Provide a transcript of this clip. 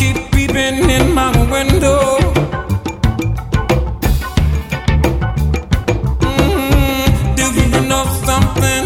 keep peeping in my window. Do you know something?